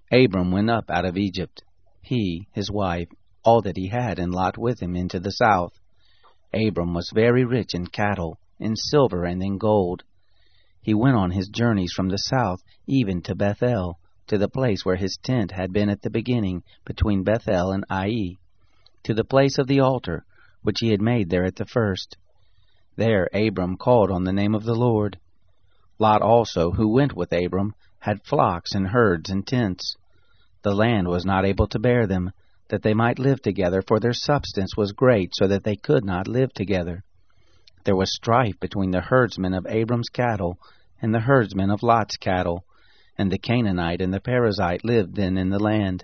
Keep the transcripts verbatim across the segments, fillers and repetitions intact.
Abram went up out of Egypt, he, his wife, all that he had, and Lot with him, into the south. Abram was very rich in cattle, in silver, and in gold. He went on his journeys from the south, even to Bethel, to the place where his tent had been at the beginning, between Bethel and Ai, to the place of the altar, which he had made there at the first. There Abram called on the name of the Lord. Lot also, who went with Abram, had flocks and herds and tents. The land was not able to bear them, that they might live together, for their substance was great, so that they could not live together. There was strife between the herdsmen of Abram's cattle and the herdsmen of Lot's cattle, and the Canaanite and the Perizzite lived then in the land.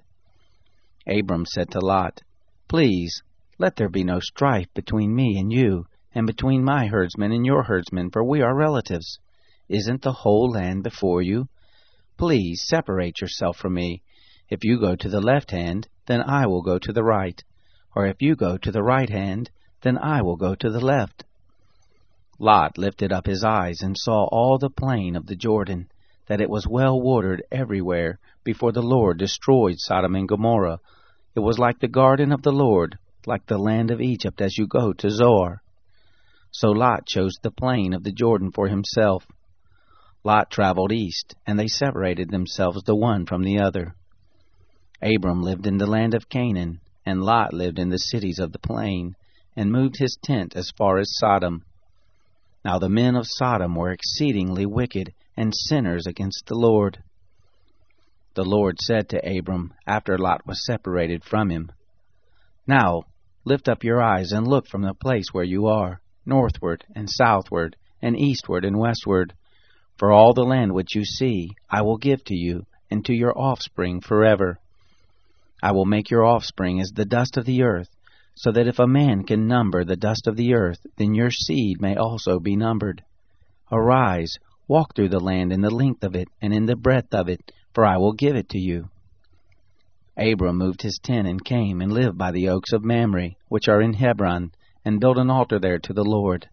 Abram said to Lot, Please, let there be no strife between me and you, and between my herdsmen and your herdsmen, for we are relatives. Isn't the whole land before you? Please separate yourself from me. If you go to the left hand, then I will go to the right. Or if you go to the right hand, then I will go to the left. Lot lifted up his eyes and saw all the plain of the Jordan, that it was well watered everywhere, before the Lord destroyed Sodom and Gomorrah. It was like the garden of the Lord, like the land of Egypt as you go to Zoar. So Lot chose the plain of the Jordan for himself. Lot traveled east, and they separated themselves the one from the other. Abram lived in the land of Canaan, and Lot lived in the cities of the plain, and moved his tent as far as Sodom. Now the men of Sodom were exceedingly wicked, and sinners against the Lord. The Lord said to Abram, after Lot was separated from him, Now lift up your eyes and look from the place where you are, northward and southward, and eastward and westward. For all the land which you see I will give to you, and to your offspring forever. I will make your offspring as the dust of the earth, so that if a man can number the dust of the earth, then your seed may also be numbered. Arise, walk through the land in the length of it, and in the breadth of it, for I will give it to you. Abram moved his tent and came and lived by the oaks of Mamre, which are in Hebron, and built an altar there to the Lord.